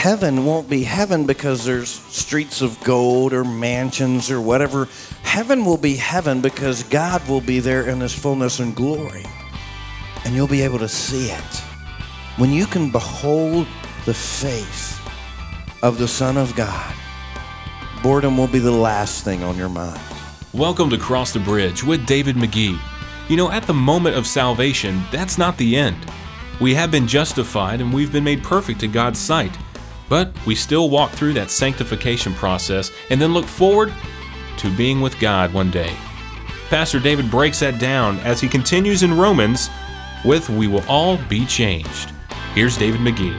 heaven won't be heaven because there's streets of gold or mansions or whatever. Heaven will be heaven because God will be there in his fullness and glory. And you'll be able to see it. When you can behold the face of the Son of God, boredom will be the last thing on your mind. Welcome to Cross the Bridge with David McGee. You know, at the moment of salvation, that's not the end. We have been justified and we've been made perfect in God's sight. But we still walk through that sanctification process and then look forward to being with God one day. Pastor David breaks that down as he continues in Romans with "We will all be changed." Here's David McGee.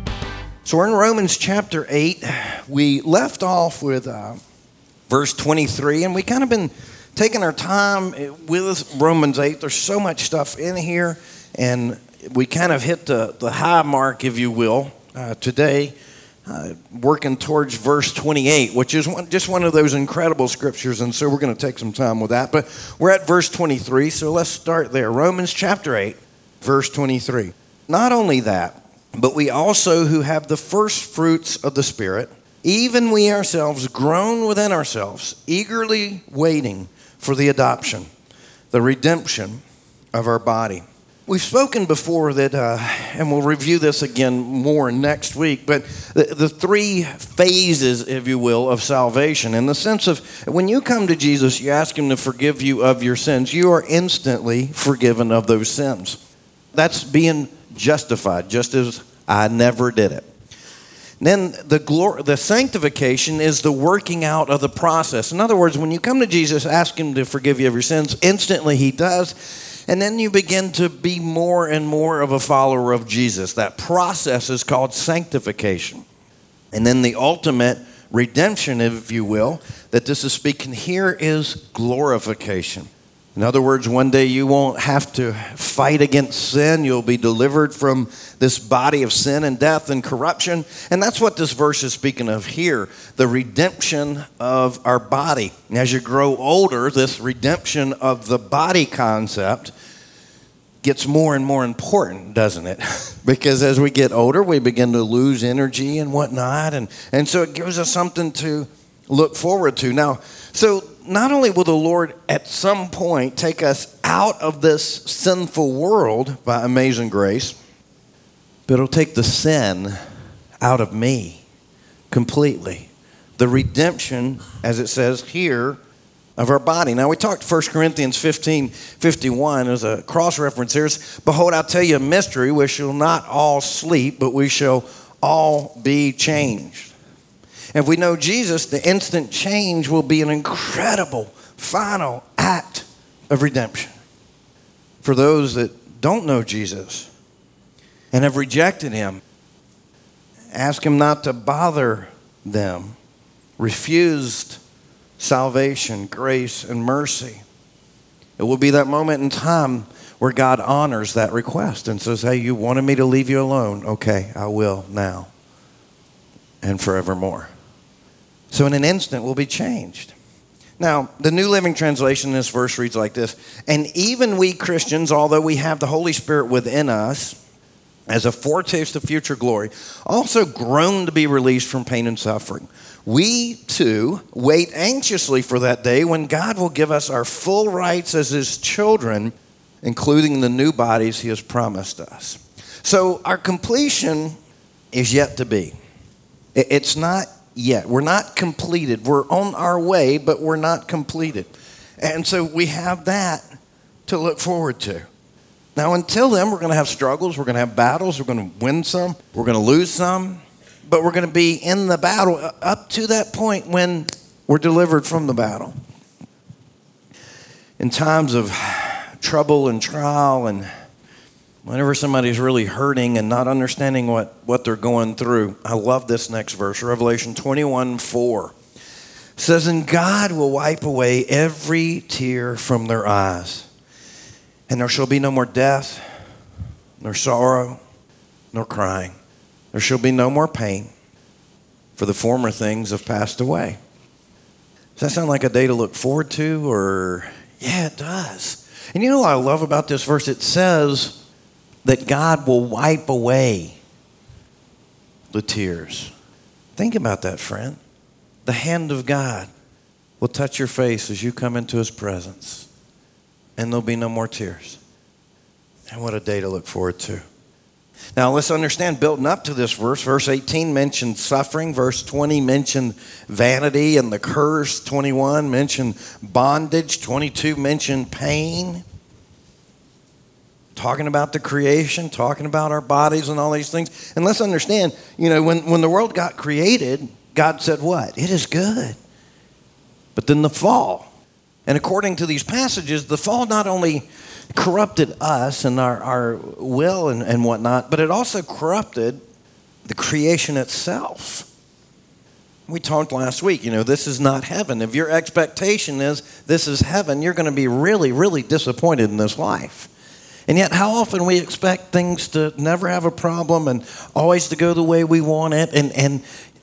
So we're in Romans chapter 8. We left off with verse 23, and we kind of been taking our time with Romans 8. There's so much stuff in here, and we kind of hit the high mark, if you will, today, working towards verse 28, which is just one of those incredible scriptures, and so we're going to take some time with that. But we're at verse 23, so let's start there. Romans chapter 8, verse 23. Not only that, but we also who have the first fruits of the Spirit, even we ourselves groan within ourselves, eagerly waiting for the adoption, the redemption of our body. We've spoken before that, and we'll review this again more next week, but the three phases, if you will, of salvation, in the sense of when you come to Jesus, you ask him to forgive you of your sins, you are instantly forgiven of those sins. That's being justified, just as I never did it. Then the sanctification is the working out of the process. In other words, when you come to Jesus, ask him to forgive you of your sins, instantly he does. And then you begin to be more and more of a follower of Jesus. That process is called sanctification. And then the ultimate redemption, if you will, that this is speaking here, is glorification. In other words, one day you won't have to fight against sin. You'll be delivered from this body of sin and death and corruption. And that's what this verse is speaking of here, the redemption of our body. And as you grow older, this redemption of the body concept gets more and more important, doesn't it? Because as we get older, we begin to lose energy and whatnot. And so it gives us something to look forward to. Now, so not only will the Lord at some point take us out of this sinful world by amazing grace, but he'll take the sin out of me completely. The redemption, as it says here, of our body. Now, we talked 1 Corinthians 15:51 as a cross-reference here. Behold, I'll tell you a mystery. We shall not all sleep, but we shall all be changed. If we know Jesus, the instant change will be an incredible final act of redemption. For those that don't know Jesus and have rejected him, ask him not to bother them, refused salvation, grace, and mercy. It will be that moment in time where God honors that request and says, hey, you wanted me to leave you alone. Okay, I will now and forevermore. So in an instant, we'll be changed. Now, the New Living Translation in this verse reads like this: and even we Christians, although we have the Holy Spirit within us as a foretaste of future glory, also groan to be released from pain and suffering. We, too, wait anxiously for that day when God will give us our full rights as his children, including the new bodies he has promised us. So our completion is yet to be. It's not yet. We're not completed. We're on our way, but we're not completed. And so we have that to look forward to. Now, until then, we're going to have struggles. We're going to have battles. We're going to win some. We're going to lose some. But we're going to be in the battle up to that point when we're delivered from the battle. In times of trouble and trial, and whenever somebody's really hurting and not understanding what they're going through, I love this next verse, Revelation 21:4. It says, and God will wipe away every tear from their eyes, and there shall be no more death, nor sorrow, nor crying. There shall be no more pain, for the former things have passed away. Does that sound like a day to look forward to? Or, yeah, it does. And you know what I love about this verse? It says that God will wipe away the tears. Think about that, friend. The hand of God will touch your face as you come into his presence, and there'll be no more tears. And what a day to look forward to. Now let's understand, building up to this verse, verse 18 mentioned suffering, verse 20 mentioned vanity and the curse, 21 mentioned bondage, 22 mentioned pain. Talking about the creation, talking about our bodies and all these things. And let's understand, when the world got created, God said what? It is good. But then the fall. And according to these passages, the fall not only corrupted us and our will and whatnot, but it also corrupted the creation itself. We talked last week, this is not heaven. If your expectation is this is heaven, you're going to be really, really disappointed in this life. And yet how often we expect things to never have a problem and always to go the way we want it, and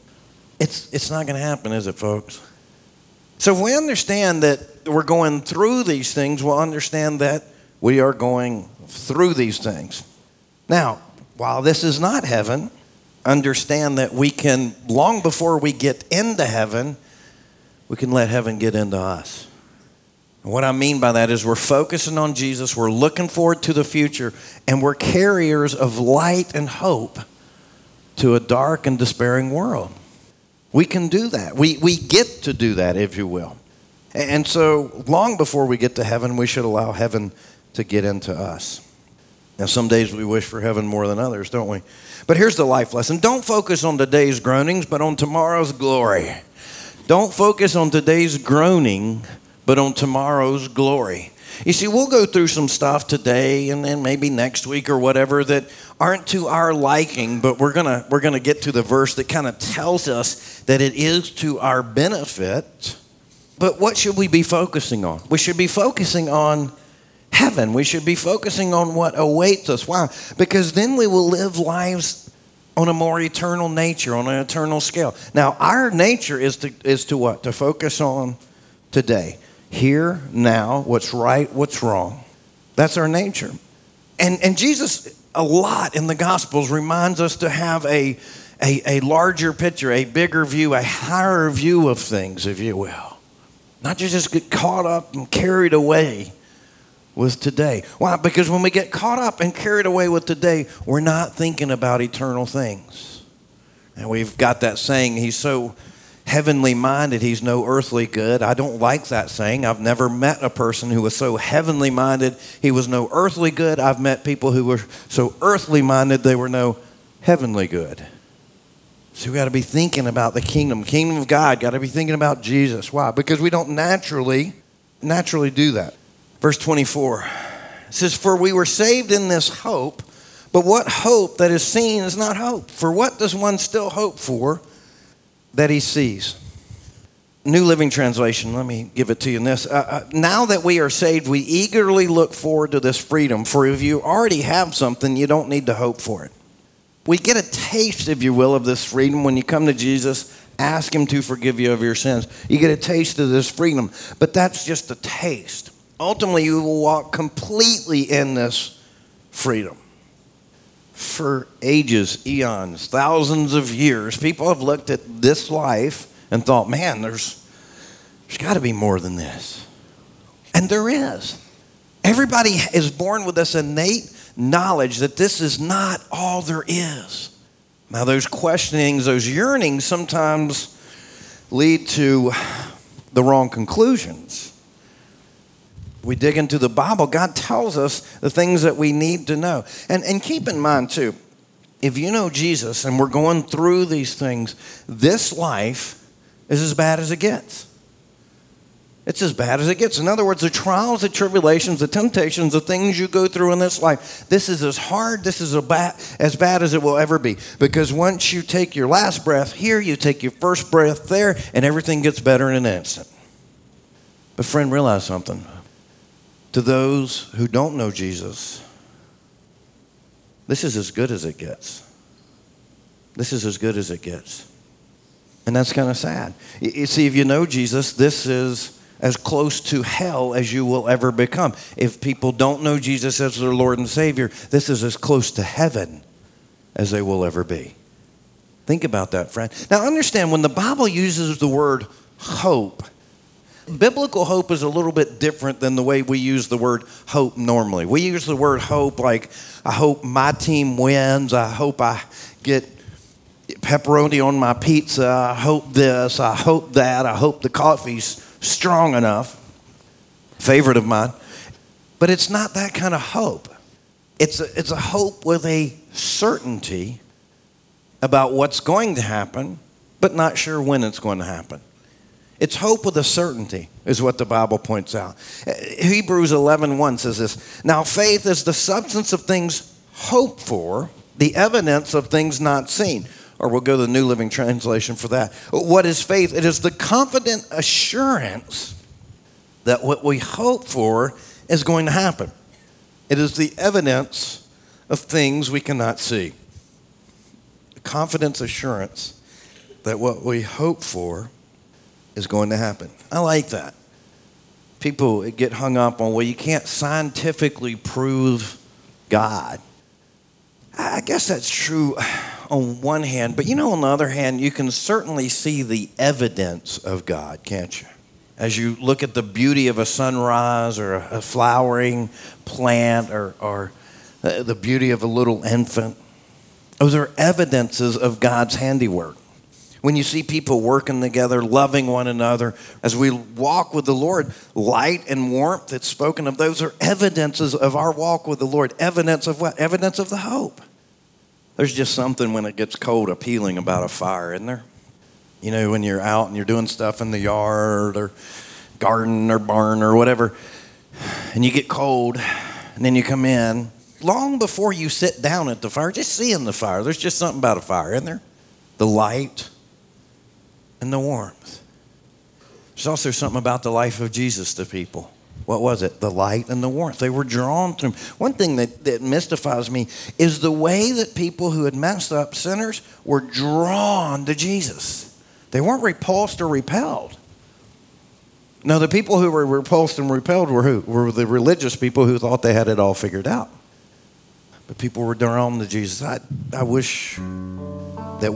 it's not going to happen, is it, folks? So if we understand that we're going through these things, we'll understand that we are going through these things. Now, while this is not heaven, understand that we can, long before we get into heaven, we can let heaven get into us. And what I mean by that is we're focusing on Jesus, we're looking forward to the future, and we're carriers of light and hope to a dark and despairing world. We can do that. We get to do that, if you will. And so long before we get to heaven, we should allow heaven to get into us. Now, some days we wish for heaven more than others, don't we? But here's the life lesson. Don't focus on today's groanings, but on tomorrow's glory. Don't focus on today's groaning, but on tomorrow's glory. You see, we'll go through some stuff today and then maybe next week or whatever that aren't to our liking, but we're gonna get to the verse that kind of tells us that it is to our benefit. But what should we be focusing on? We should be focusing on heaven. We should be focusing on what awaits us. Why? Because then we will live lives on a more eternal nature, on an eternal scale. Now, our nature is to what? To focus on today. Here, now, what's right, what's wrong. That's our nature. And Jesus, a lot in the Gospels, reminds us to have a larger picture, a bigger view, a higher view of things, if you will. Not just get caught up and carried away with today. Why? Because when we get caught up and carried away with today, we're not thinking about eternal things. And we've got that saying, he's so heavenly minded, he's no earthly good. I don't like that saying. I've never met a person who was so heavenly minded, he was no earthly good. I've met people who were so earthly minded, they were no heavenly good. So we got to be thinking about the kingdom of God. Got to be thinking about Jesus. Why? Because we don't naturally do that. Verse 24 says, "For we were saved in this hope, but what hope that is seen is not hope. For what does one still hope for that he sees?" New Living Translation, let me give it to you in this. "Now that we are saved, we eagerly look forward to this freedom. For if you already have something, you don't need to hope for it." We get a taste, if you will, of this freedom when you come to Jesus, ask him to forgive you of your sins. You get a taste of this freedom, but that's just a taste. Ultimately, you will walk completely in this freedom. For ages, eons, thousands of years, people have looked at this life and thought, man, there's got to be more than this. And there is. Everybody is born with this innate knowledge that this is not all there is. Now, those questionings, those yearnings sometimes lead to the wrong conclusions. We dig into the Bible, God tells us the things that we need to know. And keep in mind, too, if you know Jesus and we're going through these things, this life is as bad as it gets. It's as bad as it gets. In other words, the trials, the tribulations, the temptations, the things you go through in this life, this is as hard, this is as bad as it will ever be. Because once you take your last breath here, you take your first breath there, and everything gets better in an instant. But friend, realize something. To those who don't know Jesus, this is as good as it gets. This is as good as it gets. And that's kind of sad. You see, if you know Jesus, this is as close to hell as you will ever become. If people don't know Jesus as their Lord and Savior, this is as close to heaven as they will ever be. Think about that, friend. Now understand, when the Bible uses the word hope, biblical hope is a little bit different than the way we use the word hope normally. We use the word hope like, I hope my team wins. I hope I get pepperoni on my pizza. I hope this. I hope that. I hope the coffee's strong enough. Favorite of mine. But it's not that kind of hope. It's a hope with a certainty about what's going to happen, but not sure when it's going to happen. It's hope with a certainty, is what the Bible points out. Hebrews 11:1 says this, now faith is the substance of things hoped for, the evidence of things not seen. Or we'll go to the New Living Translation for that. What is faith? It is the confident assurance that what we hope for is going to happen. It is the evidence of things we cannot see. Confidence assurance that what we hope for is going to happen. I like that. People get hung up on, well, you can't scientifically prove God. I guess that's true on one hand, but on the other hand, you can certainly see the evidence of God, can't you? As you look at the beauty of a sunrise or a flowering plant or the beauty of a little infant, those are evidences of God's handiwork. When you see people working together, loving one another, as we walk with the Lord, light and warmth that's spoken of, those are evidences of our walk with the Lord. Evidence of what? Evidence of the hope. There's just something when it gets cold appealing about a fire, isn't there? When you're out and you're doing stuff in the yard or garden or barn or whatever, and you get cold, and then you come in, long before you sit down at the fire, just seeing the fire, there's just something about a fire, isn't there? The light and the warmth. There's also something about the life of Jesus to people. What was it? The light and the warmth. They were drawn to him. One thing that mystifies me is the way that people who had messed up, sinners, were drawn to Jesus. They weren't repulsed or repelled. No, the people who were repulsed and repelled were who? Were the religious people who thought they had it all figured out. But people were drawn to Jesus. I wish that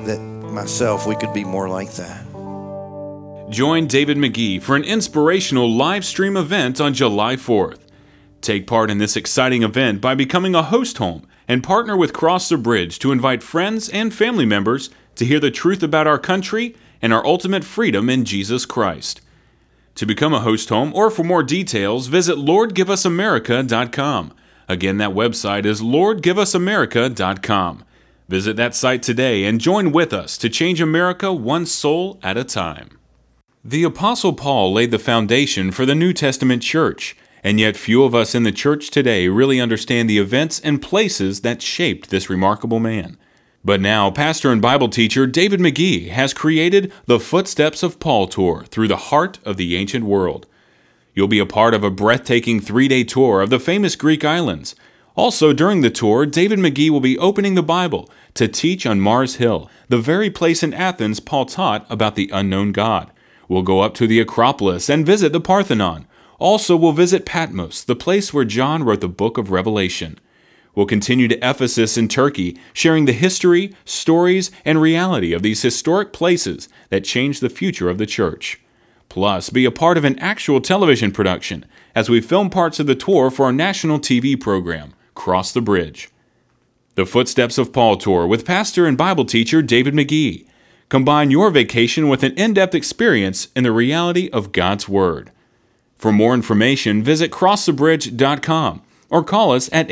we could be more like that. Join David McGee for an inspirational live stream event on July 4th. Take part in this exciting event by becoming a host home and partner with Cross the Bridge to invite friends and family members to hear the truth about our country and our ultimate freedom in Jesus Christ. To become a host home or for more details, visit LordGiveUsAmerica.com. Again, that website is LordGiveUsAmerica.com. Visit that site today and join with us to change America one soul at a time. The Apostle Paul laid the foundation for the New Testament church, and yet few of us in the church today really understand the events and places that shaped this remarkable man. But now, pastor and Bible teacher David McGee has created the Footsteps of Paul tour through the heart of the ancient world. You'll be a part of a breathtaking 3-day tour of the famous Greek islands. Also, during the tour, David McGee will be opening the Bible to teach on Mars Hill, the very place in Athens Paul taught about the unknown God. We'll go up to the Acropolis and visit the Parthenon. Also, we'll visit Patmos, the place where John wrote the book of Revelation. We'll continue to Ephesus in Turkey, sharing the history, stories, and reality of these historic places that changed the future of the church. Plus, be a part of an actual television production as we film parts of the tour for our national TV program, Cross the Bridge. The Footsteps of Paul tour with pastor and Bible teacher David McGee. Combine your vacation with an in-depth experience in the reality of God's Word. For more information, visit crossthebridge.com or call us at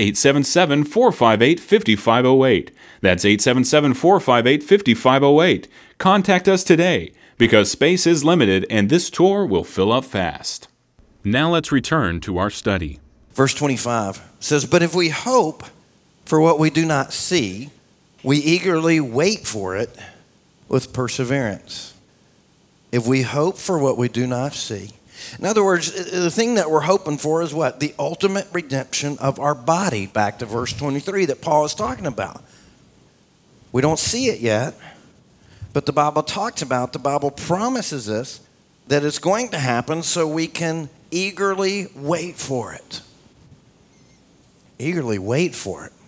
877-458-5508. That's 877-458-5508. Contact us today because space is limited and this tour will fill up fast. Now let's return to our study. Verse 25 says, but if we hope for what we do not see, we eagerly wait for it with perseverance. If we hope for what we do not see. In other words, the thing that we're hoping for is what? The ultimate redemption of our body. Back to verse 23 that Paul is talking about. We don't see it yet, but the Bible talks about, the Bible promises us that it's going to happen so we can eagerly wait for it. Eagerly wait for it.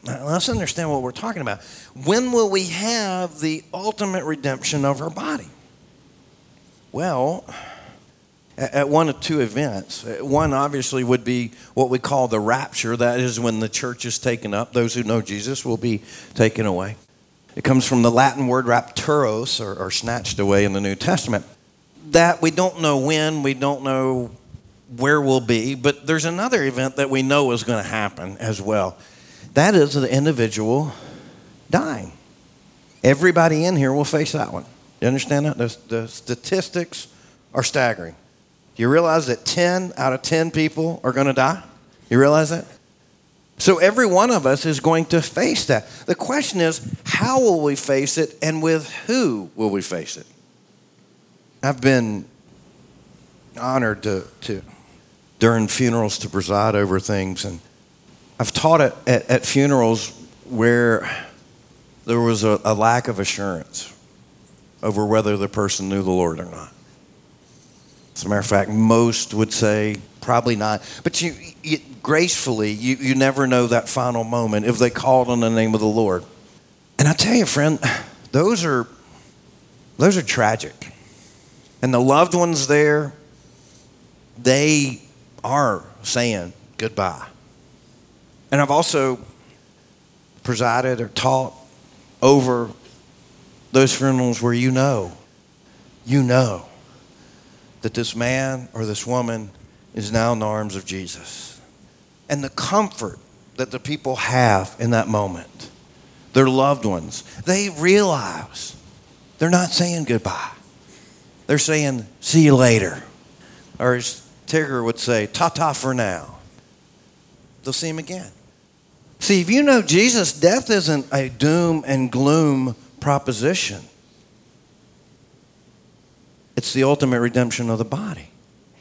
Now, let's understand what we're talking about. When will we have the ultimate redemption of our body? Well, at one of two events. One obviously would be what we call the rapture. That is when the church is taken up. Those who know Jesus will be taken away. It comes from the Latin word rapturos, or snatched away in the New Testament. That we don't know when, we don't know where we'll be, but there's another event that we know is going to happen as well. That is the individual dying. Everybody in here will face that one. You understand that? The statistics are staggering. Do you realize that 10 out of 10 people are going to die? You realize that? So every one of us is going to face that. The question is, how will we face it, and with who will we face it? I've been honored to during funerals to preside over things, and I've taught at funerals where there was a lack of assurance over whether the person knew the Lord or not. As a matter of fact, most would say probably not. But you gracefully, you never know that final moment if they called on the name of the Lord. And I tell you, friend, those are tragic. And the loved ones there, they are saying goodbye. And I've also presided or taught over those funerals where you know that this man or this woman is now in the arms of Jesus. And the comfort that the people have in that moment, their loved ones, they realize they're not saying goodbye. They're saying, see you later. Or as Tigger would say, ta-ta for now. They'll see him again. See, if you know Jesus, death isn't a doom and gloom proposition. It's the ultimate redemption of the body.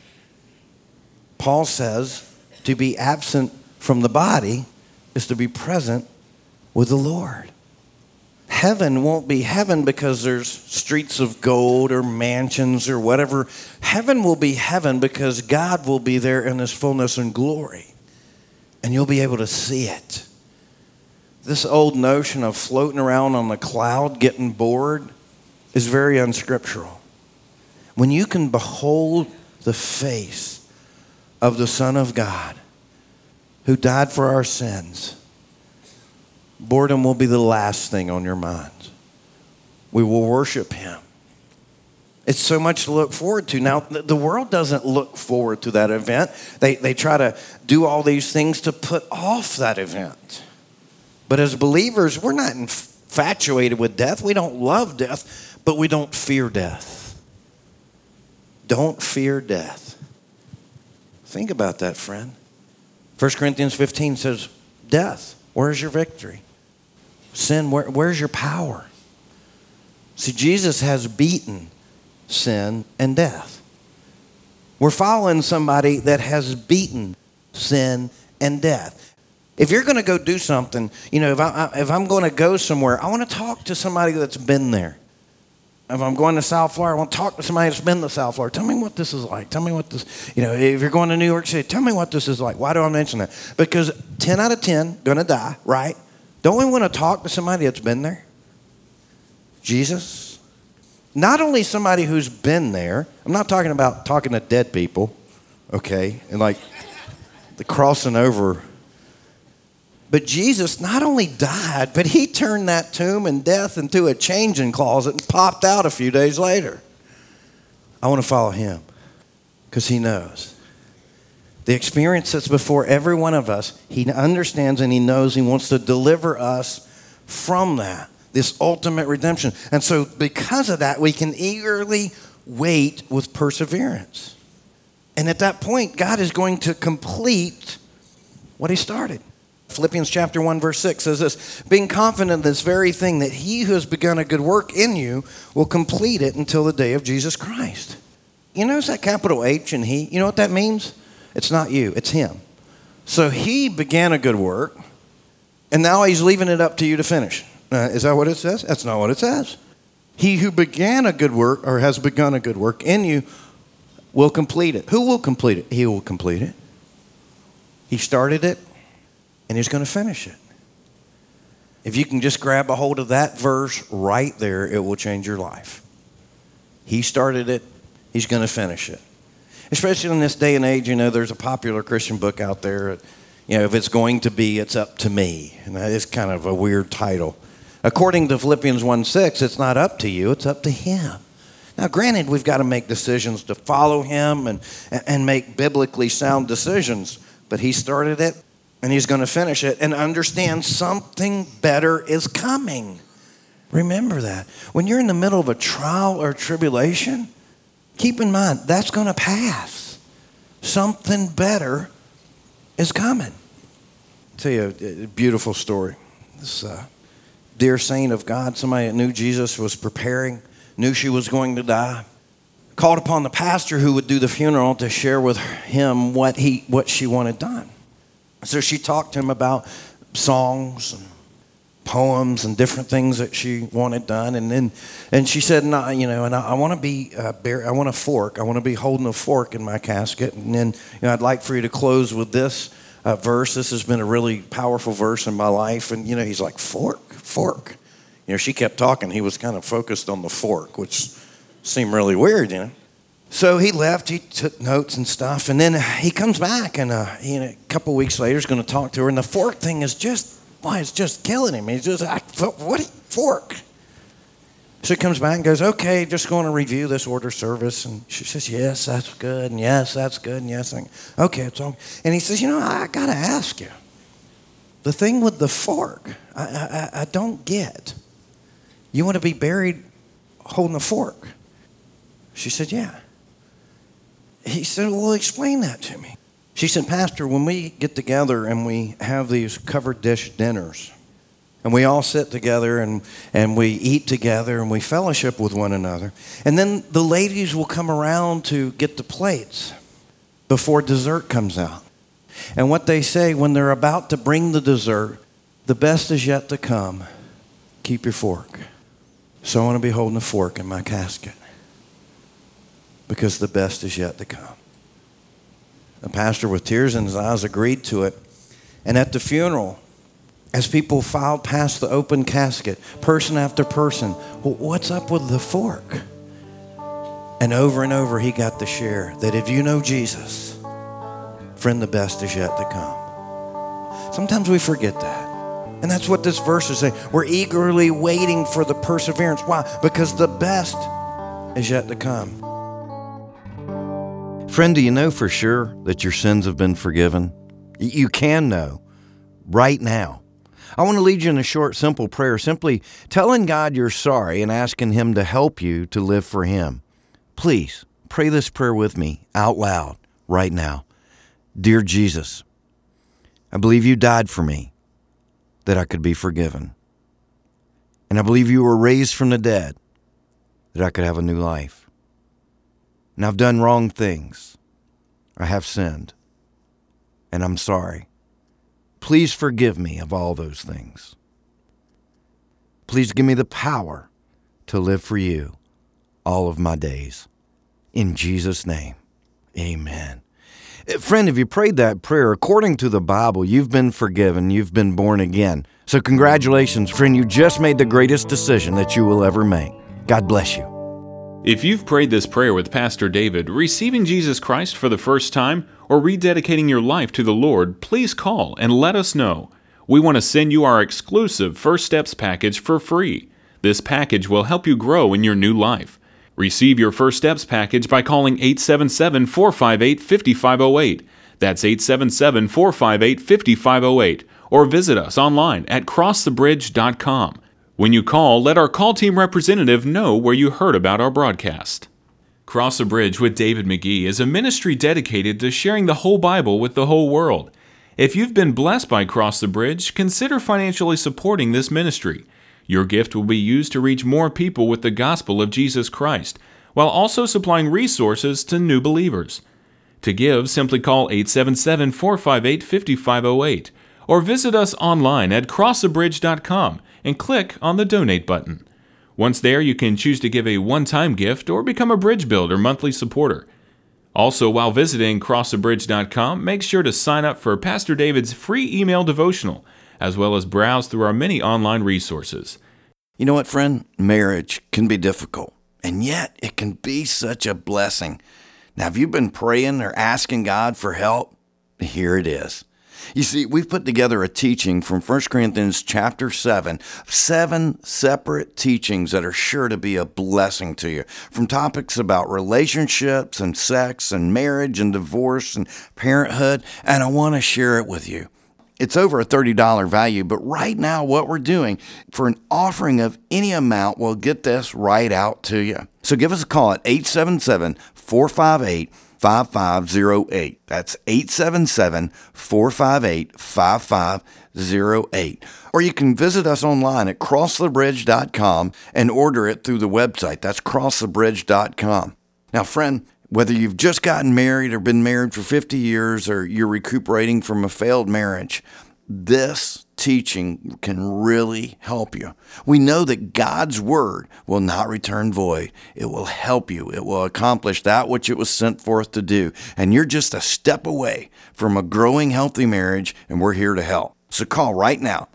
Paul says to be absent from the body is to be present with the Lord. Heaven won't be heaven because there's streets of gold or mansions or whatever. Heaven will be heaven because God will be there in his fullness and glory. And you'll be able to see it. This old notion of floating around on the cloud getting bored is very unscriptural. When you can behold the face of the Son of God who died for our sins, boredom will be the last thing on your mind. We will worship him. It's so much to look forward to. Now, the world doesn't look forward to that event. They try to do all these things to put off that event. But as believers, we're not infatuated with death. We don't love death, but we don't fear death. Don't fear death. Think about that, friend. 1 Corinthians 15 says, death, where's your victory? Sin, where's your power? See, Jesus has beaten sin and death. We're following somebody that has beaten sin and death. If you're going to go do something, if I'm going to go somewhere, I want to talk to somebody that's been there. If I'm going to South Florida, I want to talk to somebody that's been to South Florida. Tell me what this is like. Tell me what this, if you're going to New York City, tell me what this is like. Why do I mention that? Because 10 out of 10 going to die, right? Don't we want to talk to somebody that's been there? Jesus. Not only somebody who's been there. I'm not talking about talking to dead people, okay? And like the crossing over. But Jesus not only died, but he turned that tomb and death into a changing closet and popped out a few days later. I want to follow him because he knows. The experience that's before every one of us, he understands and he knows he wants to deliver us from that, this ultimate redemption. And so because of that, we can eagerly wait with perseverance. And at that point, God is going to complete what he started. Philippians chapter 1, verse 6 says this, being confident of this very thing, that he who has begun a good work in you will complete it until the day of Jesus Christ. You notice that capital H and he? You know what that means? It's not you, it's him. So he began a good work, and now he's leaving it up to you to finish. Is that what it says? That's not what it says. He who began a good work, or has begun a good work in you, will complete it. Who will complete it? He will complete it. He started it. And he's going to finish it. If you can just grab a hold of that verse right there, it will change your life. He started it. He's going to finish it. Especially in this day and age, there's a popular Christian book out there. If it's going to be, it's up to me. And that is kind of a weird title. According to Philippians 1:6, it's not up to you, it's up to him. Now, granted, we've got to make decisions to follow him and make biblically sound decisions. But he started it, and he's going to finish it. And understand something better is coming. Remember that. When you're in the middle of a trial or tribulation, keep in mind, that's going to pass. Something better is coming. I'll tell you a beautiful story. This dear saint of God, somebody that knew Jesus was preparing, knew she was going to die, called upon the pastor who would do the funeral to share with him what she wanted done. So she talked to him about songs and poems and different things that she wanted done, and she said, "No, and I want to be buried. I want a fork. I want to be holding a fork in my casket, and then I'd like for you to close with this verse. This has been a really powerful verse in my life." And he's like, "Fork." She kept talking. He was kind of focused on the fork, which seemed really weird, So he left. He took notes and stuff, and then he comes back, and a couple weeks later, he's going to talk to her, and the fork thing is it's just killing him. He's just, what fork? So he comes back and goes, "Okay, just going to review this order service." And she says, "Yes, that's good, and yes, that's good, and yes." Okay, it's all. And he says, "I got to ask you. The thing with the fork, I don't get. You want to be buried holding a fork?" She said, "Yeah." He said, "Well, explain that to me." She said, "Pastor, when we get together and we have these covered dish dinners, and we all sit together and we eat together and we fellowship with one another, and then the ladies will come around to get the plates before dessert comes out. And what they say when they're about to bring the dessert, the best is yet to come. Keep your fork. So I want to be holding a fork in my casket because the best is yet to come." The pastor, with tears in his eyes, agreed to it. And at the funeral, as people filed past the open casket, person after person, "Well, what's up with the fork?" And over he got to share that if you know Jesus, friend, the best is yet to come. Sometimes we forget that. And that's what this verse is saying. We're eagerly waiting for the perseverance. Why? Because the best is yet to come. Friend, do you know for sure that your sins have been forgiven? You can know right now. I want to lead you in a short, simple prayer, simply telling God you're sorry and asking Him to help you to live for Him. Please pray this prayer with me out loud right now. Dear Jesus, I believe you died for me that I could be forgiven. And I believe you were raised from the dead that I could have a new life. And I've done wrong things. I have sinned. And I'm sorry. Please forgive me of all those things. Please give me the power to live for you all of my days. In Jesus' name, amen. Friend, if you prayed that prayer, according to the Bible, you've been forgiven, you've been born again. So congratulations, friend, you just made the greatest decision that you will ever make. God bless you. If you've prayed this prayer with Pastor David, receiving Jesus Christ for the first time, or rededicating your life to the Lord, please call and let us know. We want to send you our exclusive First Steps package for free. This package will help you grow in your new life. Receive your First Steps package by calling 877-458-5508. That's 877-458-5508. Or visit us online at crossthebridge.com. When you call, let our call team representative know where you heard about our broadcast. Cross the Bridge with David McGee is a ministry dedicated to sharing the whole Bible with the whole world. If you've been blessed by Cross the Bridge, consider financially supporting this ministry. Your gift will be used to reach more people with the gospel of Jesus Christ, while also supplying resources to new believers. To give, simply call 877-458-5508 or visit us online at crossthebridge.com and click on the Donate button. Once there, you can choose to give a one-time gift or become a Bridge Builder monthly supporter. Also, while visiting crossthebridge.com, make sure to sign up for Pastor David's free email devotional as well as browse through our many online resources. You know what, friend? Marriage can be difficult, and yet it can be such a blessing. Now, have you been praying or asking God for help? Here it is. You see, we've put together a teaching from 1 Corinthians chapter 7 separate teachings that are sure to be a blessing to you, from topics about relationships and sex and marriage and divorce and parenthood, and I want to share it with you. It's over a $30 value, but right now what we're doing for an offering of any amount, we'll get this right out to you. So give us a call at 877-458-5508. That's 877-458-5508. Or you can visit us online at crossthebridge.com and order it through the website. That's crossthebridge.com. Now, friend, whether you've just gotten married or been married for 50 years or you're recuperating from a failed marriage, this teaching can really help you. We know that God's word will not return void. It will help you. It will accomplish that which it was sent forth to do. And you're just a step away from a growing, healthy marriage, and we're here to help. So call right now,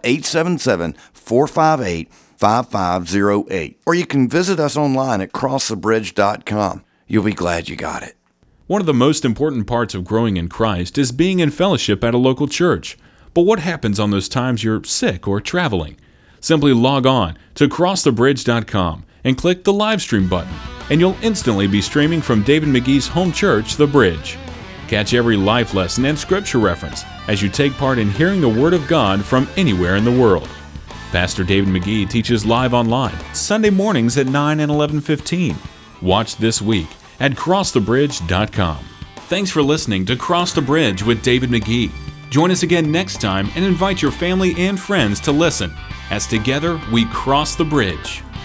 877-458-5508. Or you can visit us online at crossthebridge.com. You'll be glad you got it. One of the most important parts of growing in Christ is being in fellowship at a local church. But what happens on those times you're sick or traveling? Simply log on to crossthebridge.com and click the live stream button, and you'll instantly be streaming from David McGee's home church, The Bridge. Catch every life lesson and scripture reference as you take part in hearing the Word of God from anywhere in the world. Pastor David McGee teaches live online Sunday mornings at 9 and 11:15. Watch this week at crossthebridge.com. Thanks for listening to Cross the Bridge with David McGee. Join us again next time and invite your family and friends to listen as together we cross the bridge.